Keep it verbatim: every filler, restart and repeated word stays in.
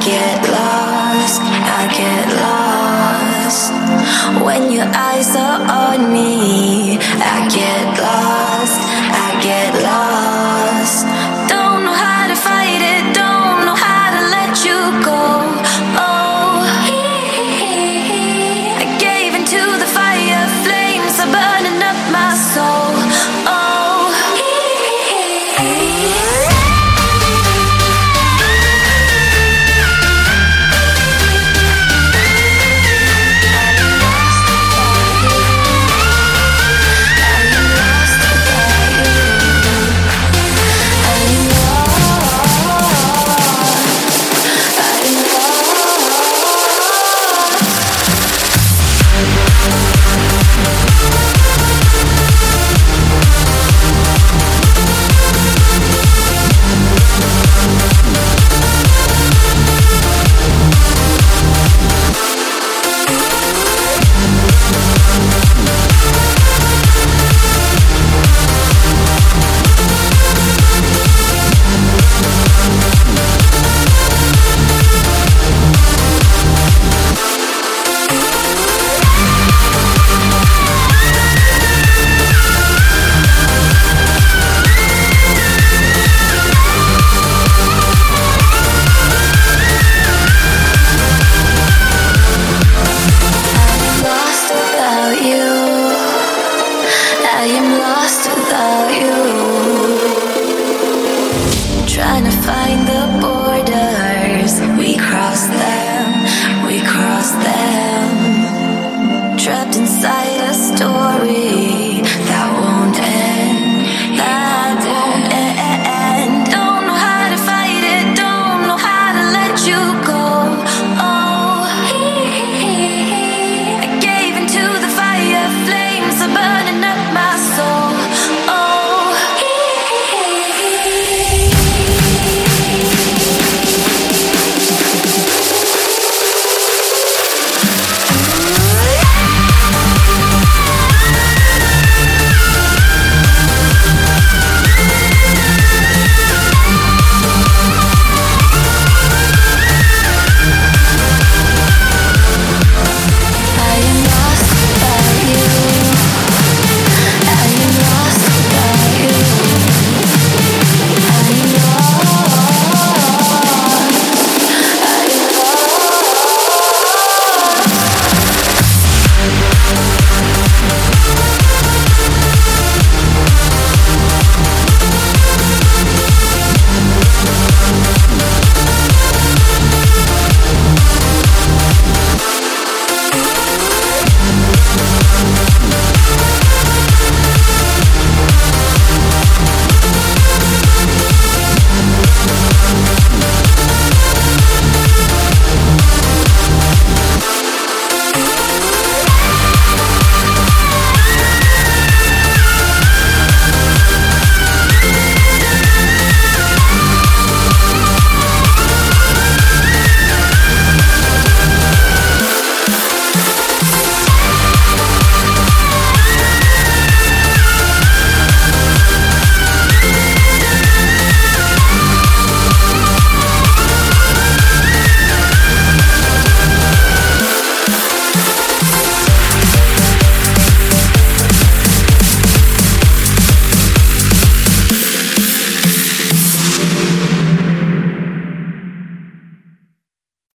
get lost, I get lost. When your eyes are on me, I get lost, I get lost. Don't know how to fight it, don't know how to let you go. Oh, I gave into the fire, flames are burning up my soul. Oh, trying to find the boy.